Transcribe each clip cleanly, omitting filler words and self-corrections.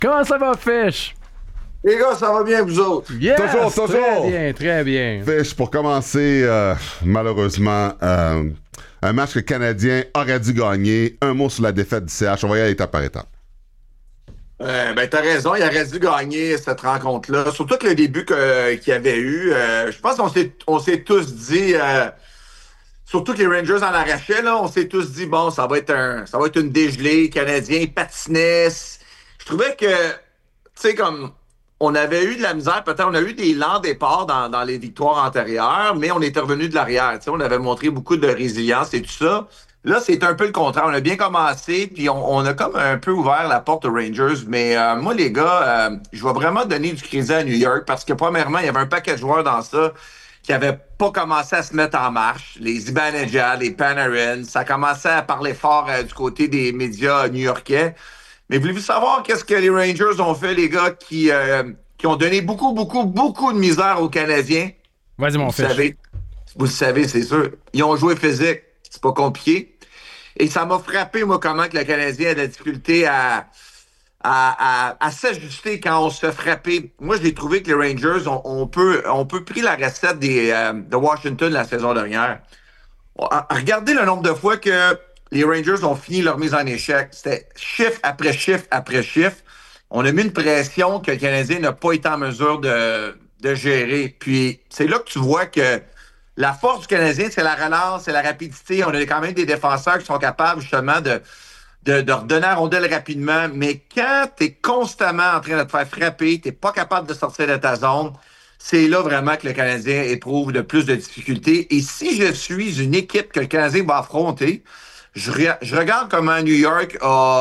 Comment ça va, Fish? Les gars, ça va bien, vous autres? Yes, Toujours. Très bien, très bien. Fish, pour commencer, malheureusement, un match que le Canadien aurait dû gagner. Un mot sur la défaite du CH. On va y aller étape par étape. T'as raison, il aurait dû gagner cette rencontre-là. Surtout que le début qu'il y avait eu, je pense qu'on s'est tous dit, surtout que les Rangers en arrachaient, là, on s'est tous dit, bon, ça va être une dégelée. Canadien patinait. Je trouvais que, tu sais, comme on avait eu de la misère, peut-être on a eu des lents départs dans les victoires antérieures, mais on était revenu de l'arrière. Tu sais, on avait montré beaucoup de résilience et tout ça. Là, c'est un peu le contraire. On a bien commencé, puis on a comme un peu ouvert la porte aux Rangers. Mais moi, les gars, je vais vraiment donner du crédit à New York parce que, premièrement, il y avait un paquet de joueurs dans ça qui n'avaient pas commencé à se mettre en marche. Les Zibanejad, les Panarin, ça commençait à parler fort du côté des médias new-yorkais. Mais voulez-vous savoir qu'est-ce que les Rangers ont fait, les gars, qui ont donné beaucoup de misère aux Canadiens? Vas-y, mon Fish. Vous le savez, c'est sûr. Ils ont joué physique. C'est pas compliqué. Et ça m'a frappé, moi, comment que le Canadien a de la difficulté à s'ajuster quand on se fait frapper. Moi, j'ai trouvé que les Rangers ont peu pris la recette de Washington la saison dernière. Regardez le nombre de fois que les Rangers ont fini leur mise en échec. C'était chiffre après chiffre après chiffre. On a mis une pression que le Canadien n'a pas été en mesure de gérer. Puis, c'est là que tu vois que la force du Canadien, c'est la relance, c'est la rapidité. On a quand même des défenseurs qui sont capables, justement, de redonner la rondelle rapidement. Mais quand tu es constamment en train de te faire frapper, tu n'es pas capable de sortir de ta zone, c'est là vraiment que le Canadien éprouve de plus de difficultés. Et si je suis une équipe que le Canadien va affronter, je regarde comment New York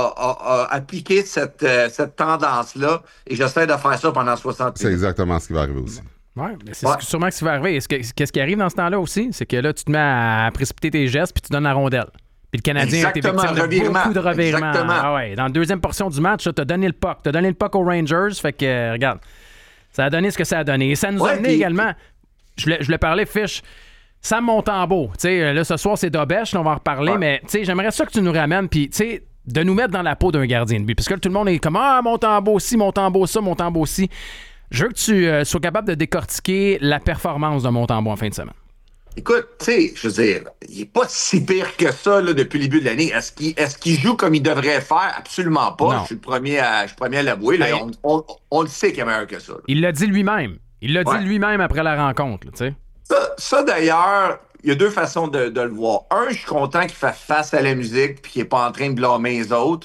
a appliqué cette tendance-là et j'essaie de faire ça pendant 60 minutes. C'est exactement ce qui va arriver aussi. Oui, mais c'est sûrement ce qui va arriver. Qu'est-ce qui arrive dans ce temps-là aussi? C'est que là, tu te mets à précipiter tes gestes puis tu donnes la rondelle. Puis le Canadien a été victime de beaucoup de revirements. Exactement. Ah ouais. Dans la deuxième portion du match, tu as donné le puck. Tu as donné le puck aux Rangers. Fait que, regarde, ça a donné ce que ça a donné. Et ça nous a amené également... Je voulais parler, Fish... Sam Montembeault, tu sais, là, ce soir, c'est Dobèche, on va en reparler, mais, tu sais, j'aimerais ça que tu nous ramènes, puis, tu sais, de nous mettre dans la peau d'un gardien de but. Parce que là, tout le monde est comme, Montembeault ci, Montembeault ça, Montembeault ci. Je veux que tu sois capable de décortiquer la performance de Montembeault en fin de semaine. Écoute, tu sais, je veux dire, il n'est pas si pire que ça là, depuis le début de l'année. Est-ce qu'il joue comme il devrait faire? Absolument pas. Non. Je suis le premier à l'avouer. Là. On le sait qu'il est meilleur que ça. Là. Il l'a dit lui-même. Il l'a dit lui-même après la rencontre, tu sais. Ça, d'ailleurs, il y a deux façons de le voir. Un, je suis content qu'il fasse face à la musique puis qu'il n'est pas en train de blâmer les autres.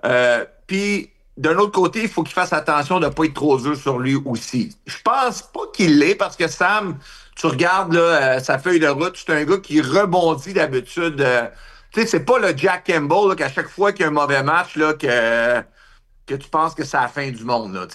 Puis, d'un autre côté, il faut qu'il fasse attention de ne pas être trop dur sur lui aussi. Je pense pas qu'il l'est parce que Sam, tu regardes là, sa feuille de route, c'est un gars qui rebondit d'habitude. Tu sais, c'est pas le Jack Campbell là, qu'à chaque fois qu'il y a un mauvais match, là, que tu penses que c'est la fin du monde. Là.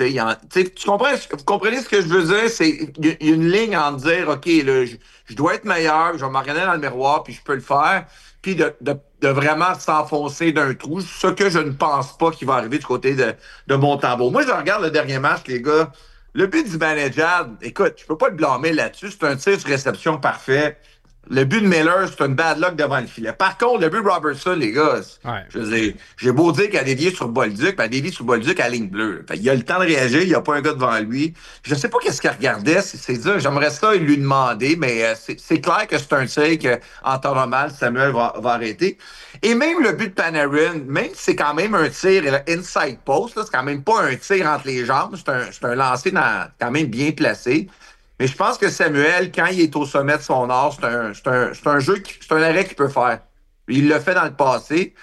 Vous comprenez ce que je veux dire? Il y a une ligne en dire, OK, là, je dois être meilleur, je vais me regarder dans le miroir, puis je peux le faire, puis de vraiment s'enfoncer d'un trou, ce que je ne pense pas qu'il va arriver du côté de Montembeault. Moi, je regarde le dernier match, les gars. Le but du Zibanejad, écoute, je peux pas le blâmer là-dessus. C'est un tir sur réception parfait. Le but de Miller, c'est une bad luck devant le filet. Par contre, le but de Robertson, les gars, je veux dire, j'ai beau dire qu'il a dévié sur Bolduc, puis il a dévié sur Bolduc à la ligne bleue. Fait, il a le temps de réagir, il n'y a pas un gars devant lui. Je sais pas qu'est-ce qu'il regardait, c'est dire, j'aimerais ça lui demander, mais c'est clair que c'est un tir qu'en temps normal, Samuel va arrêter. Et même le but de Panarin, même si c'est quand même un tir inside post, là, c'est quand même pas un tir entre les jambes, c'est un lancer quand même bien placé. Mais je pense que Samuel, quand il est au sommet de son art, c'est un arrêt qu'il peut faire. Il l'a fait dans le passé.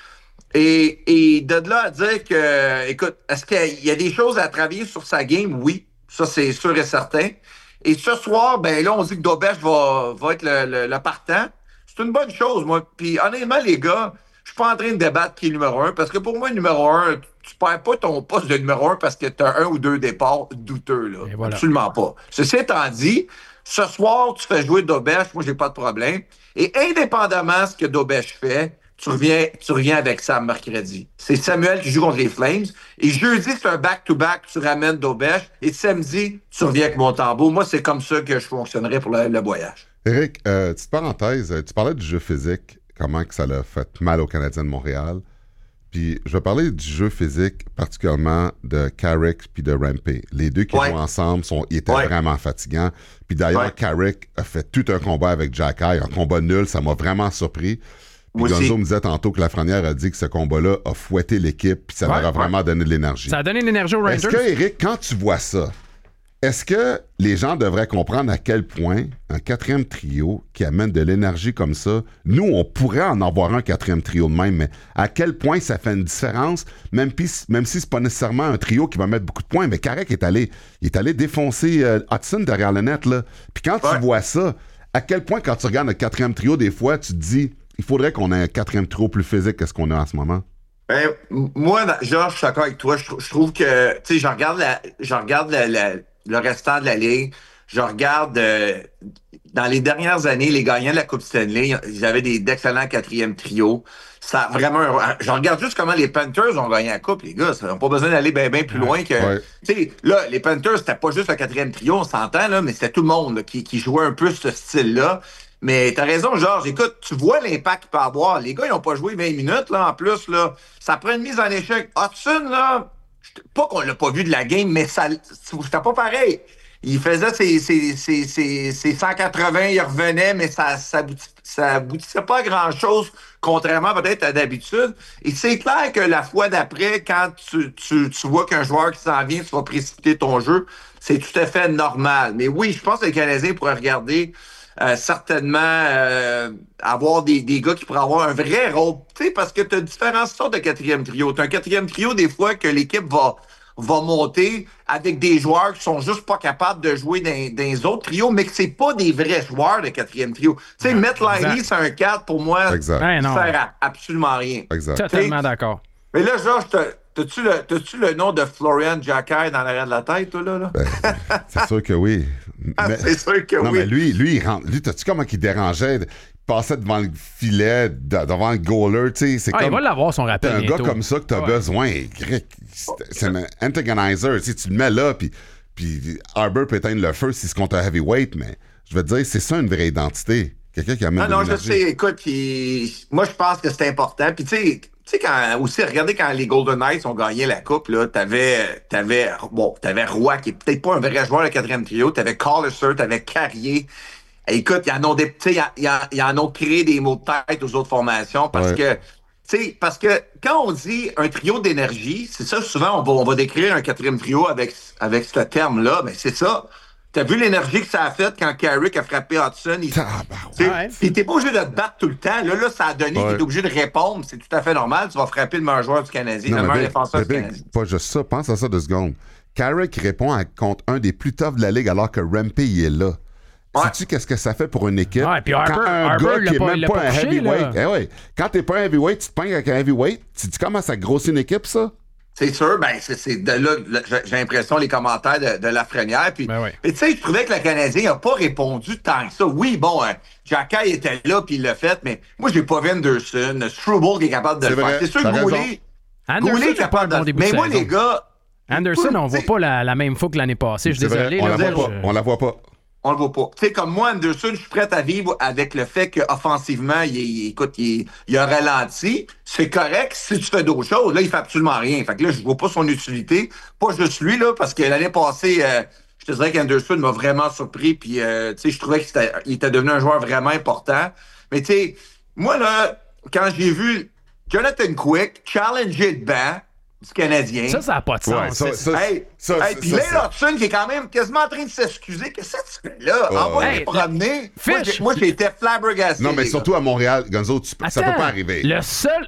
Et de là à dire que, écoute, est-ce qu'il y a des choses à travailler sur sa game? Oui, ça c'est sûr et certain. Et ce soir, ben là, on dit que Dobèche va être le partant. C'est une bonne chose, moi. Puis honnêtement, les gars, je suis pas en train de débattre qui est numéro 1, parce que pour moi, numéro 1, tu perds pas ton poste de numéro 1 parce que tu as un ou deux départs douteux. Là. Voilà. Absolument pas. Ceci étant dit, ce soir, tu fais jouer Dobèche, moi, j'ai pas de problème. Et indépendamment de ce que Dobèche fait, tu reviens avec Sam mercredi. C'est Samuel qui joue contre les Flames. Et jeudi, c'est un back-to-back, tu ramènes Dobèche. Et samedi, tu reviens avec Montembeault. Moi, c'est comme ça que je fonctionnerais pour le voyage. Éric, petite parenthèse, tu parlais du jeu physique, comment que ça l'a fait mal aux Canadiens de Montréal. Puis je vais parler du jeu physique, particulièrement de Carrick puis de Rampé. Les deux qui jouent ensemble, ils étaient vraiment fatigants. Puis d'ailleurs, Carrick a fait tout un combat avec Jacky, un combat nul, ça m'a vraiment surpris. Puis Gonzo me disait tantôt que Lafrenière a dit que ce combat-là a fouetté l'équipe, puis ça leur a vraiment donné de l'énergie. Ça a donné de l'énergie aux Rangers. Est-ce que, Eric, quand tu vois ça, est-ce que les gens devraient comprendre à quel point un quatrième trio qui amène de l'énergie comme ça, nous, on pourrait en avoir un quatrième trio de même, mais à quel point ça fait une différence, même si c'est pas nécessairement un trio qui va mettre beaucoup de points, mais Carrick est allé défoncer Hudson derrière le net, là. Puis quand tu vois ça, à quel point, quand tu regardes le quatrième trio, des fois, tu te dis, il faudrait qu'on ait un quatrième trio plus physique que ce qu'on a en ce moment. Ben, moi, Georges, je suis d'accord avec toi. Je trouve que, tu sais, je regarde le restant de la Ligue. Je regarde, dans les dernières années, les gagnants de la Coupe Stanley, ils avaient d'excellents quatrièmes trios. Ça a vraiment, je regarde juste comment les Panthers ont gagné la Coupe, les gars. Ils n'ont pas besoin d'aller bien plus loin que... Tu sais, là, les Panthers, c'était pas juste le quatrième trio, on s'entend, là, mais c'était tout le monde là, qui jouait un peu ce style-là. Mais t'as raison, Georges. Écoute, tu vois l'impact qu'il peut avoir. Les gars, ils n'ont pas joué 20 minutes, là, en plus, là. Ça prend une mise en échec. Hudson, là, pas qu'on l'a pas vu de la game, mais c'était pas pareil. Il faisait ses 180, il revenait, mais ça aboutissait pas à grand-chose, contrairement peut-être à d'habitude. Et c'est clair que la fois d'après, quand tu vois qu'un joueur qui s'en vient, tu vas précipiter ton jeu, c'est tout à fait normal. Mais oui, je pense que les Canadiens pourraient regarder certainement avoir des gars qui pourraient avoir un vrai rôle. Tu sais, parce que tu as différentes sortes de quatrième trio. Tu as un quatrième trio, des fois, que l'équipe va monter avec des joueurs qui sont juste pas capables de jouer dans les autres trios, mais que c'est pas des vrais joueurs de quatrième trio. Tu sais, Matt Liney, c'est un 4 pour moi, ça sert à absolument rien. Totalement d'accord. Mais là, Georges, t'as-tu le nom de Florian Jacky dans l'arrière de la tête, toi, là? Ben, c'est sûr que oui. C'est sûr que non, oui. mais lui, il rentre. Lui, t'as-tu comment il dérangeait? Il passait devant le filet, devant le goaler, tu sais. C'est comme. Il va l'avoir son rappel. T'as un bientôt. gars comme ça que t'as besoin. C'est un antagonizer. Tu le mets là, puis Arbor peut éteindre le feu si c'est contre un heavyweight, mais je veux te dire, c'est ça une vraie identité. Quelqu'un qui amène de l'énergie. Non, je sais. Écoute, moi, je pense que c'est important. Puis, tu sais, regardez quand les Golden Knights ont gagné la Coupe, là, t'avais Roy, qui est peut-être pas un vrai joueur de quatrième trio, t'avais Colliser, t'avais Carrier. Et écoute, ils en ont créé des mots de tête aux autres formations parce que quand on dit un trio d'énergie, c'est ça, souvent, on va décrire un quatrième trio avec ce terme-là, mais c'est ça. T'as vu l'énergie que ça a fait quand Carrick a frappé Hudson? Puis t'es pas obligé de te battre tout le temps. Là, ça a donné que t'es obligé de répondre. C'est tout à fait normal. Tu vas frapper le meilleur joueur du Canadien, le meilleur défenseur du Canadien. Pas juste ça. Pense à ça 2 secondes. Carrick répond contre un des plus toughs de la Ligue alors que Rampé il est là. Sais-tu qu'est-ce que ça fait pour une équipe? Puis quand un gars qui est même pas un heavyweight, quand t'es pas un heavyweight, tu te pognes avec un heavyweight, tu te dis comment ça grossit une équipe, ça? C'est sûr, c'est de là, j'ai l'impression, les commentaires de Lafrenière. Puis, mais tu sais, je trouvais que le Canadien n'a pas répondu tant que ça. Oui, bon, Jacky était là, puis il l'a fait, mais moi, j'ai pas vu Anderson, Struble qui est capable de le faire. C'est sûr que Goulet est capable de le faire. Mais moi, les gars... Anderson, on voit pas la même fois que l'année passée. Je suis désolé. On la voit pas. On le voit pas. Tu sais, comme moi, Anderson, je suis prêt à vivre avec le fait qu'offensivement, il a ralenti. C'est correct si tu fais d'autres choses. Là, il fait absolument rien. Fait que là, je vois pas son utilité. Pas juste lui, là, parce que l'année passée, je te dirais qu'Anderson m'a vraiment surpris. Puis, tu sais, je trouvais qu'il était devenu un joueur vraiment important. Mais, tu sais, moi, là, quand j'ai vu Jonathan Quick challenger le banc du Canadien. Ça n'a pas de sens. Puis Lane Hudson qui est quand même quasiment en train de s'excuser. Qu'est-ce que tu fais là? Envoie-les promener. Moi, j'ai été flabbergasté. Non, mais surtout à Montréal, Gonzo, ça peut pas arriver. Le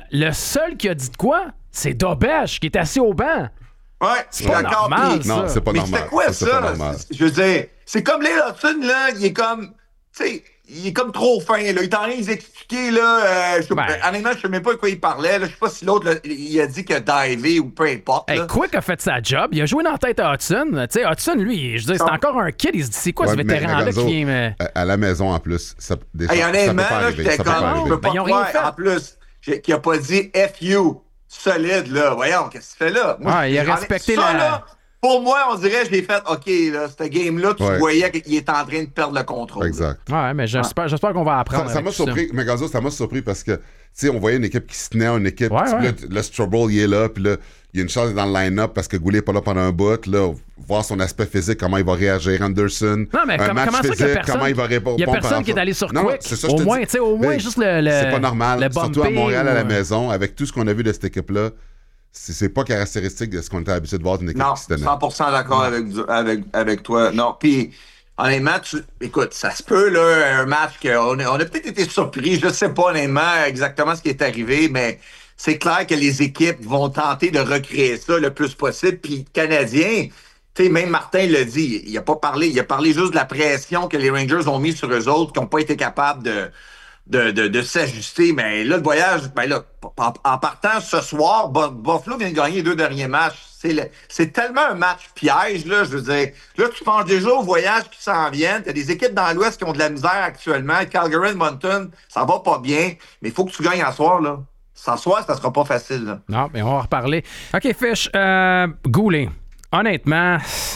seul qui a dit de quoi, c'est Dobesch qui est assis au banc. Ouais, c'est pas normal. Non, c'est pas normal. Mais c'était quoi ça? Je veux dire, c'est comme Lane Hudson, là, il est comme... Tu sais, il est comme trop fin, là. Il est en train de nous expliquer, là. Honnêtement, je sais même pas de quoi il parlait, là. Je sais pas si l'autre, il a dit qu'il a divé ou peu importe. Quick a fait sa job. Il a joué dans la tête à Hudson. Tu sais, Hudson, lui, je veux dire, c'est encore un kid. Il se dit, c'est quoi ce vétéran-là qui vient. À la maison, en plus. Honnêtement, là, j'étais comme. Je peux pas croire, en plus, qu'il a pas dit FU solide, là. Voyons, qu'est-ce que tu fais là? Il a respecté la. pour moi, on dirait, je l'ai fait, OK, là, cette game-là, tu voyais qu'il est en train de perdre le contrôle. Exact. Ouais, mais j'espère qu'on va apprendre. Ça m'a surpris, mais Gazo, ça m'a surpris parce que, tu sais, on voyait une équipe qui se tenait, une équipe, le Strobel, il est là, puis là, il y a une chance dans le line-up parce que Goulet n'est pas là pendant un bout, là, voir son aspect physique, comment il va réagir, Anderson. Non, mais comment ça qu'il y a personne? Comment il va répondre. Il y a personne qui est allé sur Quick. C'est ça, au moins, juste le c'est pas normal, surtout à Montréal, à la maison. maison, avec tout ce qu'on a vu de cette équipe-là. C'est pas caractéristique de ce qu'on était habitué de voir d'une équipe qui se tenait. 100% d'accord avec toi. Non, puis honnêtement, écoute, ça se peut, là, un match qu'on a peut-être été surpris. Je ne sais pas honnêtement exactement ce qui est arrivé, mais c'est clair que les équipes vont tenter de recréer ça le plus possible. Puis Canadiens, tu sais, même Martin l'a dit, il a parlé juste de la pression que les Rangers ont mis sur eux autres, qui n'ont pas été capables de s'ajuster. Mais là, le voyage, ben là, en partant ce soir, Buffalo vient de gagner les 2 derniers matchs. C'est tellement un match piège, là, je veux dire. Là, tu penses déjà au voyage qui s'en viennent. T'as des équipes dans l'Ouest qui ont de la misère actuellement. Calgary, Edmonton, ça va pas bien. Mais il faut que tu gagnes à soir, là. Sans soir, ça sera pas facile, là. Non, mais on va en reparler. OK, Fish, Goulet, honnêtement,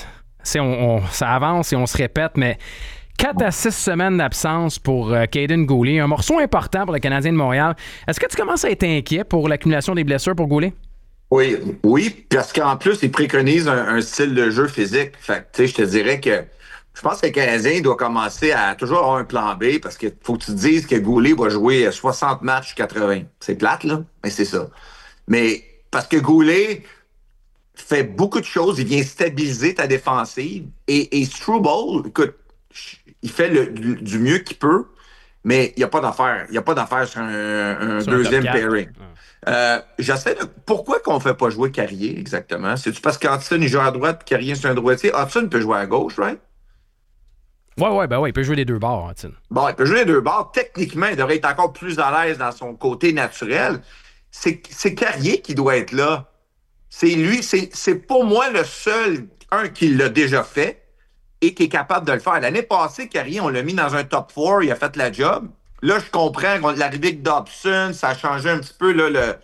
ça avance et on se répète, mais 4 à 6 semaines d'absence pour Caden Goulet, un morceau important pour le Canadien de Montréal. Est-ce que tu commences à être inquiet pour l'accumulation des blessures pour Goulet? Oui, parce qu'en plus, il préconise un style de jeu physique. Fait que, tu sais, je te dirais que je pense que le Canadien doit commencer à toujours avoir un plan B parce qu'il faut que tu te dises que Goulet va jouer 60 matchs 80. C'est plate, là, mais c'est ça. Mais parce que Goulet fait beaucoup de choses, il vient stabiliser ta défensive. Et Struble, écoute, il fait du mieux qu'il peut, mais il n'y a pas d'affaire. Il n'y a pas d'affaire sur un deuxième pairing. J'essaie de... Pourquoi qu'on ne fait pas jouer Carrier, exactement? C'est-tu parce qu'Hudson, il joue à droite et Carrier, c'est un droitier? Hudson peut jouer à gauche, right? Oui, il peut jouer les 2 bords, Hudson. Bon, il peut jouer les 2 bords. Techniquement, il devrait être encore plus à l'aise dans son côté naturel. C'est Carrier qui doit être là. C'est lui, c'est pour moi le seul, qui l'a déjà fait et qui est capable de le faire. L'année passée, Carrier, on l'a mis dans un top 4, il a fait la job. Là, je comprends que l'arrivée de Dobson, ça a changé un petit peu là,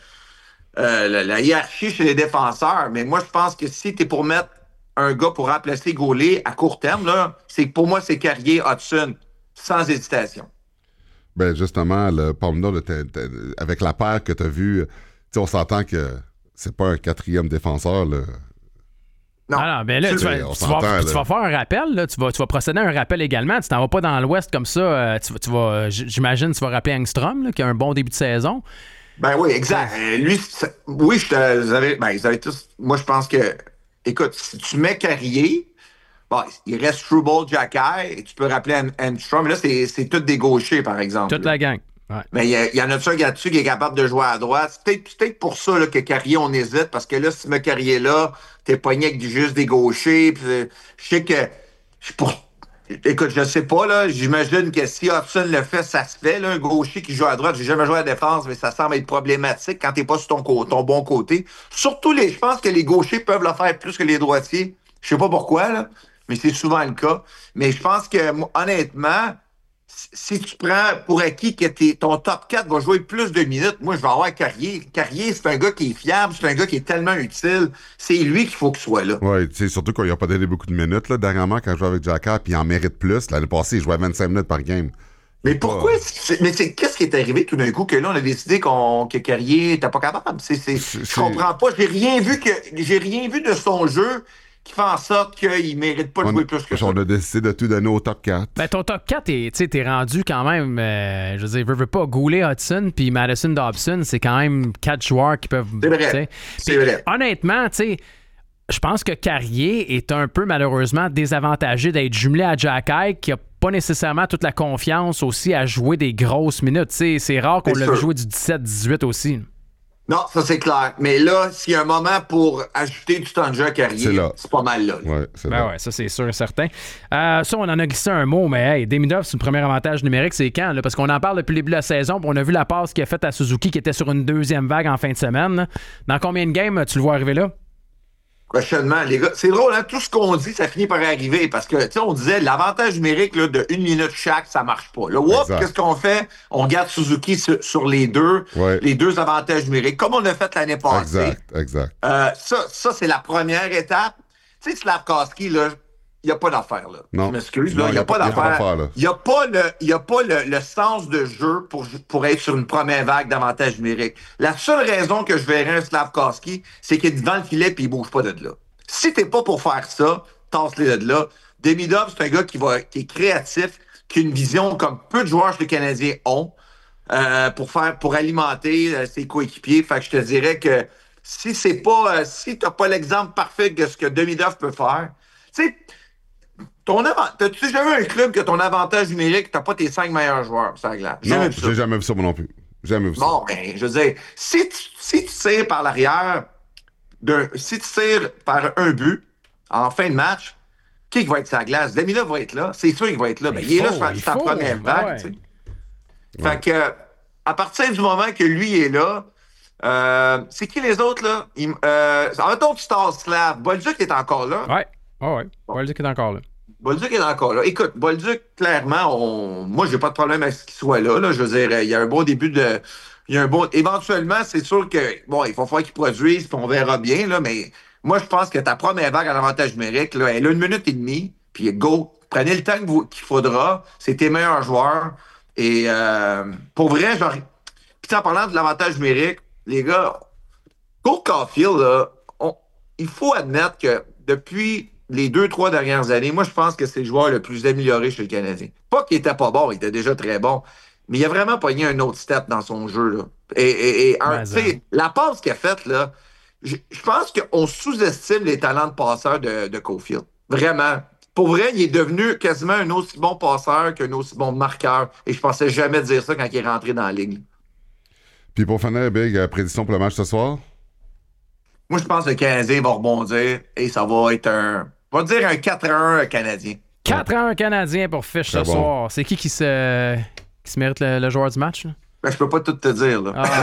la hiérarchie chez les défenseurs. Mais moi, je pense que si tu es pour mettre un gars pour remplacer Goulet à court terme, là, pour moi, c'est Carrier, Hudson, sans hésitation. Ben justement, le Palmer, avec la paire que tu as vue, on s'entend que c'est pas un 4e défenseur, là. Non, mais là, tu vas faire un rappel, là, tu vas procéder à un rappel également. Tu t'en vas pas dans l'Ouest comme ça. J'imagine tu vas rappeler Engstrom, là, qui a un bon début de saison. Ben oui, exact. Lui, oui, ils avaient tous... Moi, je pense que... Écoute, si tu mets Carrier, bon, il reste Struble, Jacky, et tu peux rappeler Engstrom. Là, c'est tous des gauchers, par exemple. Toute la gang. Ouais. Mais il y en a un là-dessus qui est capable de jouer à droite. C'est peut-être pour ça là, que Carrier, on hésite, parce que là, si tu mets Carrier là, t'es pogné avec juste des gauchers. Pis, je sais que... Écoute, je sais pas, là. J'imagine que si Hudson le fait, ça se fait. Là, un gaucher qui joue à droite, j'ai jamais joué à la défense, mais ça semble être problématique quand t'es pas sur ton bon côté. Surtout, je pense que les gauchers peuvent le faire plus que les droitiers. Je sais pas pourquoi, là, mais c'est souvent le cas. Mais je pense que, honnêtement... Si tu prends pour acquis que ton top 4 va jouer plus de minutes, moi, je vais avoir Carrier. Carrier, c'est un gars qui est fiable, c'est un gars qui est tellement utile. C'est lui qu'il faut qu'il soit là. Oui, surtout qu'il n'a pas donné beaucoup de minutes. Là, dernièrement, quand je jouais avec Jacky, puis il en mérite plus. L'année passée, il jouait 25 minutes par game. Mais pourquoi? Qu'est-ce qui est arrivé tout d'un coup que là, on a décidé que Carrier n'était pas capable? Je comprends pas. J'ai rien vu de son jeu qui fait en sorte qu'il ne mérite pas de jouer plus que ça. On a décidé de tout donner au top 4. Ben, ton top 4, t'es rendu quand même, je veux dire, veux pas, Goulet, Hudson, puis Madison Dobson, c'est quand même 4 joueurs qui peuvent... C'est vrai. Honnêtement, je pense que Carrier est un peu, malheureusement, désavantagé d'être jumelé à Jacky, qui a pas nécessairement toute la confiance aussi à jouer des grosses minutes. C'est rare qu'on l'a vu jouer du 17-18 aussi. Non, ça c'est clair. Mais là, s'il y a un moment pour ajouter du temps de jeu à Carrier, c'est pas mal là. Ouais, ça c'est sûr et certain. Ça, on en a glissé un mot, mais hey, Demidov, c'est le premier avantage numérique, c'est quand? Là? Parce qu'on en parle depuis le début de la saison, puis on a vu la passe qu'il a faite à Suzuki qui était sur une 2e vague en fin de semaine. Là. Dans combien de games tu le vois arriver là? Prochainement, les gars. C'est drôle, hein? Tout ce qu'on dit, ça finit par arriver. Parce que, tu sais, on disait, l'avantage numérique là, de 1 minute chaque, ça marche pas. Là, qu'est-ce qu'on fait? On garde Suzuki sur les deux avantages numériques, comme on a fait l'année passée. Exact. Ça, c'est la première étape. Tu sais, Slafkovský, là, il n'y a pas d'affaire, là. Non. Je m'excuse, Non, là. Il n'y a pas d'affaire. là. Il n'y a pas le sens de jeu pour être sur une première vague d'avantage numérique. La seule raison que je verrais un Slafkovský, c'est qu'il est devant le filet et il ne bouge pas de là. Si t'es pas pour faire ça, tasse-les de là. Demidov, c'est un gars qui est créatif, qui a une vision comme peu de joueurs chez les Canadiens ont pour alimenter ses coéquipiers. Fait que je te dirais que si t'as pas l'exemple parfait de ce que Demidov peut faire, tu sais, t'as-tu jamais un club que ton avantage numérique, t'as pas tes 5 meilleurs joueurs sur la glace? Non, j'ai jamais vu ça moi non plus. Jamais vu ça. Bon, ben, je veux dire, si tu tires par l'arrière, si tu tires par un but en fin de match, qui va être sur la glace? Demidov va être là. C'est sûr qu'il va être là. Ben, il est là sur sa première vague. Tu sais. Fait que, à partir du moment que lui est là, c'est qui les autres, là? En temps, tu tasses Slav. Bolduc est encore là. Ouais. Bolduc est encore là. Bolduc est encore là. Écoute, Bolduc, clairement, moi, j'ai pas de problème avec ce qu'il soit là. Je veux dire, il y a un bon début de. Éventuellement, c'est sûr que, bon, il va falloir qu'il produise, puis on verra bien, là, mais moi, je pense que ta première vague à l'avantage numérique, là, elle a 1 minute et demie, puis go. Prenez le temps qu'il faudra. C'est tes meilleurs joueurs. Et pour vrai, genre. Puis en parlant de l'avantage numérique, les gars, Cole Caulfield, là, il faut admettre que depuis les 2-3 dernières années, moi, je pense que c'est le joueur le plus amélioré chez le Canadien. Pas qu'il était pas bon, il était déjà très bon, mais il a vraiment pogné un autre step dans son jeu, là. Et la passe qu'il a faite, là, je pense qu'on sous-estime les talents de passeur de Caulfield. Vraiment. Pour vrai, il est devenu quasiment un aussi bon passeur qu'un aussi bon marqueur. Et je pensais jamais dire ça quand il est rentré dans la ligue. Puis pour finir, Big, prédiction pour le match ce soir? Moi, je pense que le Canadien va rebondir et ça va être on va dire un 4-1 Canadien. 4-1 Canadien pour Fish ce soir. C'est qui se mérite le joueur du match? Là? Ben, je peux pas tout te dire,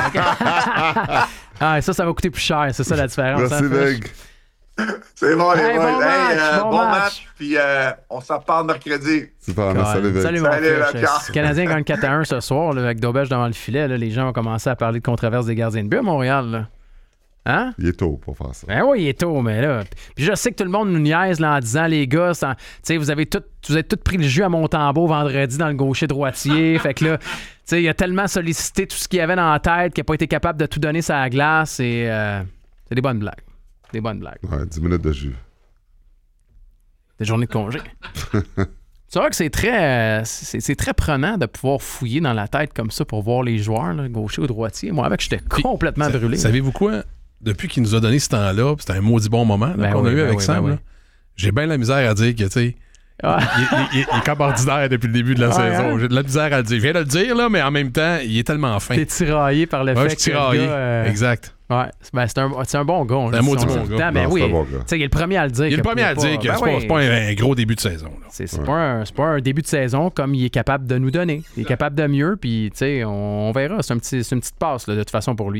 là. Ça va coûter plus cher. C'est ça la différence. Merci, Big. C'est bon, les boys. Bon match. Puis on s'en reparle mercredi. Super, salut, Big. Salut, mon Fish. Si le Canadien gagne 4-1 ce soir, là, avec Daubèche devant le filet, là, les gens vont commencer à parler de controverse des gardiens de but à Montréal. Là. Hein? Il est tôt pour faire ça. Ben oui, il est tôt, mais là. Puis je sais que tout le monde nous niaise là, en disant, les gars, vous avez tous pris le jus à Montembeault vendredi dans le gaucher-droitier. Fait que là, il a tellement sollicité tout ce qu'il avait dans la tête qu'il n'a pas été capable de tout donner sur la glace. Et c'est des bonnes blagues. Des bonnes blagues. Ouais, 10 minutes de jus. Des journées de congé. Tu vois que c'est très prenant de pouvoir fouiller dans la tête comme ça pour voir les joueurs, là, gaucher ou droitier. Moi, avec, j'étais complètement brûlé. Savez-vous quoi? Depuis qu'il nous a donné ce temps-là, c'était un maudit bon moment qu'on a eu avec Sam. J'ai bien la misère à dire que, tu sais, il est comme ordinaire depuis le début de la saison. J'ai de la misère à le dire. Je viens de le dire, là, mais en même temps, il est tellement fin. T'es tiraillé par le fait que le gars, exact. Ouais, c'est un bon gars. C'est un maudit bon gars. Mais oui, c'est un bon gars. Il est le premier à le dire. Il est le premier à le dire que c'est pas un gros début de saison. C'est pas un début de saison comme il est capable de nous donner. Il est capable de mieux, puis on verra. C'est une petite passe là, de toute façon pour lui.